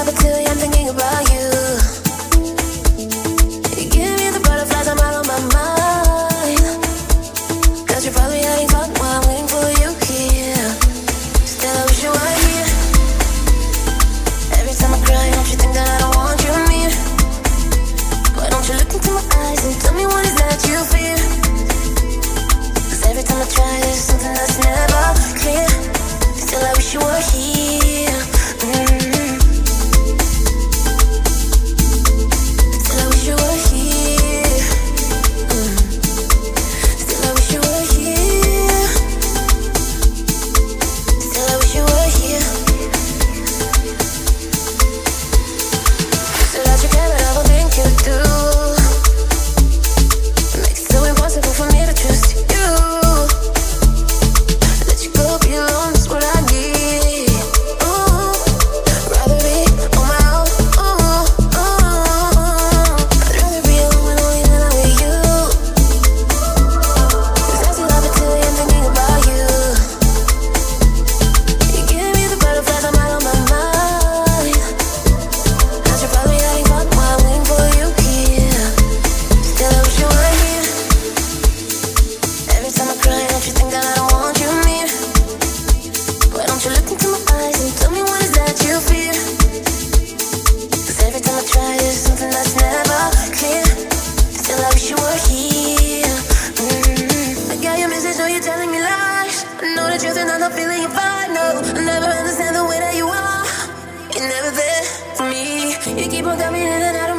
love it till I'm thinking about you. You give me the butterflies, I'm all on my mind. Cause you're probably having fun while I'm waiting for you here. Still I wish you were here. Every time I cry, don't you think that I don't want you near? Why don't you look into my eyes and tell me what is that you fear? Cause every time I try, there's something that's never clear. Still I wish you were here. Still I wish you were here. Still I wish you were here. Still I wish you were here. So that you care what I will think you do. It makes it so impossible for me to trust you. Let you go be alone is what I need. Ooh, rather be on my own. Ooh, I'd rather be alone only when I'm with you. Cause I still love it till I'm thinking about you. You give me the butterflies, I'm out on my mind. Cause you're probably having fun while I'm waiting for you here. Still I wish you were here. Every time I cry, don't you think that I don't want you near? Why don't you look into my eyes and tell me what is that you fear? Cause every time I try, there's something that's never clear. Still I wish you were here. I got your message, know you're telling me lies. I know the truth and I'm not feeling your vibe. No, I never understand the way that you are. You're never there for me. You keep on coming in and out